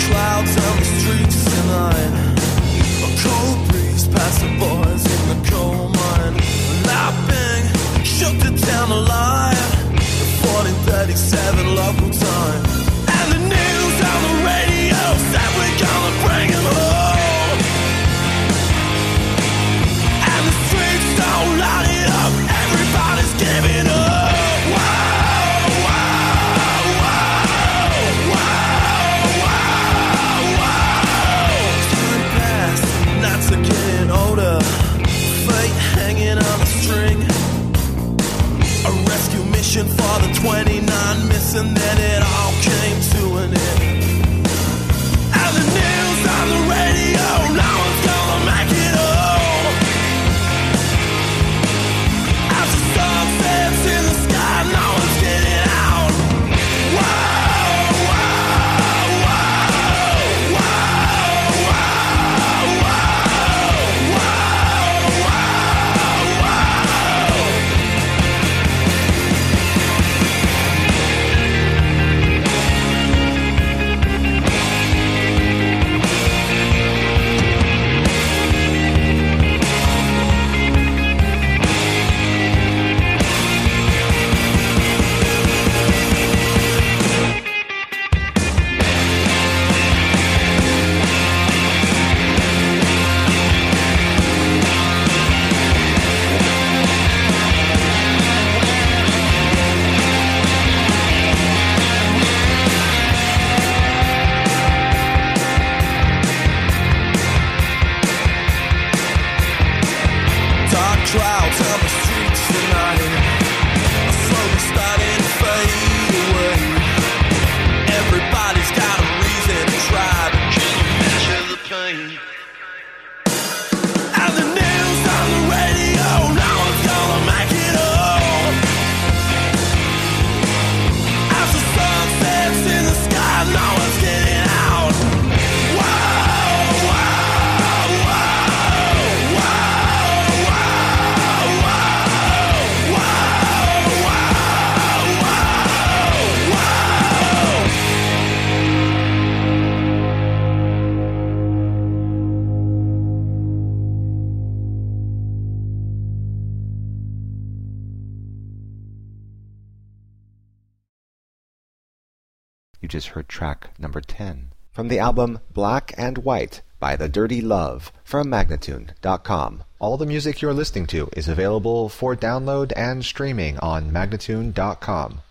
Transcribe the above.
clouds on the streets tonight. A cold breeze past the boys in the coal mine. Lapping, shook the town alive. 14:37 local time. And the news on the radio said we're gonna bring him home. And the streets don't light it up. Everybody's giving up. Whoa, whoa, whoa, whoa, whoa, whoa. Time passed, nights are getting older. Fate hanging on a string. A rescue mission for the 29 missing, then it all came to an end. And the news on the radio, no one's gonna make it home. As the sun sets in the sky, no one's getting out. Whoa, whoa, whoa, whoa, whoa, whoa, whoa, whoa, whoa. Dark clouds on the streets tonight are slowly starting to fade away. Everybody's got a reason to try, but can you measure the pain? And the news on the radio, no one's gonna make it home. As the sun sets in the sky, no one's getting out. Whoa, whoa, whoa, whoa, whoa, whoa, whoa, whoa. You just heard track number 10 from the album Black and White by The Dirty Love from Magnatune.com. All the music you're listening to is available for download and streaming on Magnatune.com.